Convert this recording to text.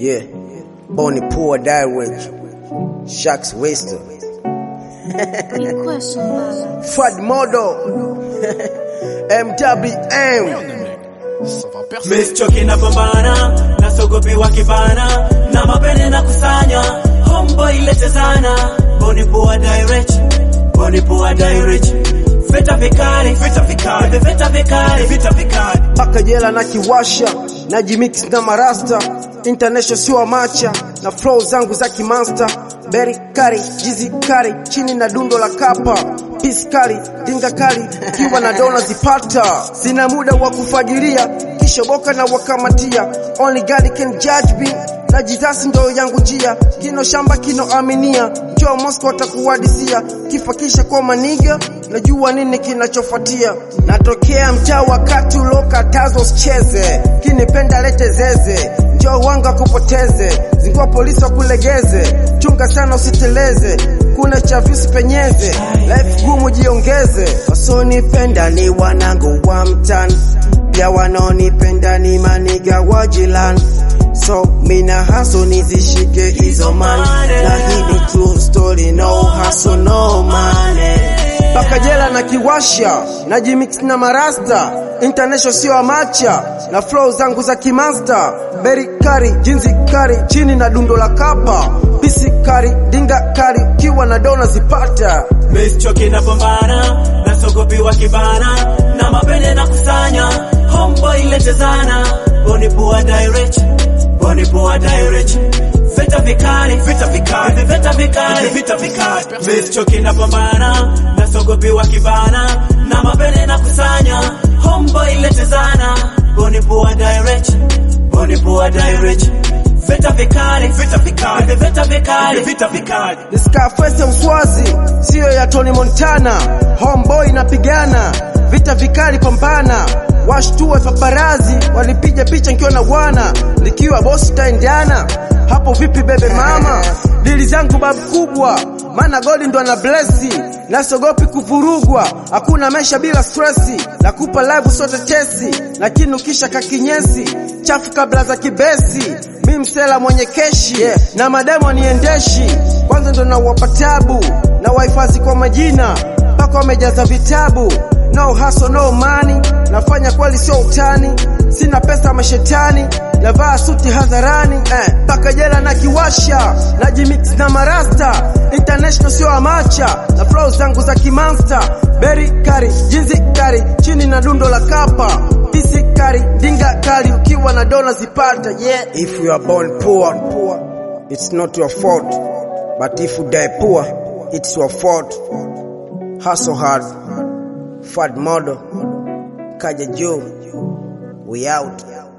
Yeah, Bonnie Poor Direct, Sharks Waster, Fad Model, MWM. Mesichoki na pambana, nasogopi wakibana, na mapene na kusanya, homeboy letezana. Bonnie Poor Direct, Bonnie Poor Direct. Vita vikali, vita vikali, vita vikali, vita vikali. Paka jela na kiwasha, na jimix na marasta, international siwa macha, na flow zangu za kimonster. Berry kari, jizi kari, chini na dundo la kapa. Peace kari, dinga kari, kiwa na dona zipata. Sina muda wa kufagilia, kisha boka na wakamatia. Only God can judge me, na jitasi ndo yangu njia. Kino shamba kino aminia, Joe Moscow atakuwadisia. Kifakisha kwa maniga, najua nini kinachofuatia. Natokea mtaa wakati ulokatazwa usicheze, kinipenda lete zeze, njoo wanga kupoteze, zingua polisi wakulegeze, chunga sana usiteleze, kuna chavi usipenyeze, life gumu jiongeze. Wasonipenda ni wanangu wa mtani, pia wanaonipenda ni maniga wa jirani. So mina hustle nizishike hizo money, na hii ni true story, no hustle no money. Paka jela na kiwasha, na jimix na marasta, international sio amacha, na flow zangu za kimonster. Berry kari, jinzi kari, chini na dundo la kapa. Pisi kari, dinga kari, kiwa na dona zipata. Mesichoki na pambana, nasogopi wakibana, na mapene na kusanya, homeboy letezana. Bonnie Poor Direct, Bonnie Poor Direct. Vita vikali, vita vikali, vita vikali, vita vikali. Mesichoki na pambana, nasogopi wakibana, na mapene na kusanya, homeboy letezana. Bonnie Poor Direct, Bonnie Poor Direct. Vita vikali, vita vikali, vita vikali, vita vikali. The Scarface Mswazi, sio ya Tony Montana. Homeboy napigana, vita vikali pambana. Washtuwe paparazi, walipiga picha nikiwa na wana, nikiwa boss taendana. Hapo vipi bebe mama? Dili zangu babu kubwa, mana God ndo ana blessi. Nasogopi kuvurugwa, hakuna maisha bila stressi. Nakupa live sote tesi, lakini ukisha kakinyesi, chafu kabla za kibesi. Mimi msela mwenye keshi, na mademo aniendeshi. Kwanza ndo na wapatabu, na waifazi kwa majina, pako wamejaza vitabu. No hustle no money, nafanya kweli sio utani. Sina pesa mashetani, navaa suti hadharani. Paka jela na kiwasha, na jimix na marasta, international sio amacha, na flow zangu za kimonster. Berry kari, jinzi kari, chini na dundo la kapa. Pisi kari, dinga kari, ukiwa na dona zipata. Yeah, if you are born poor, it's not your fault. But if you die poor, it's your fault. Hustle hard, Fad Model, Kaja Joe, we out.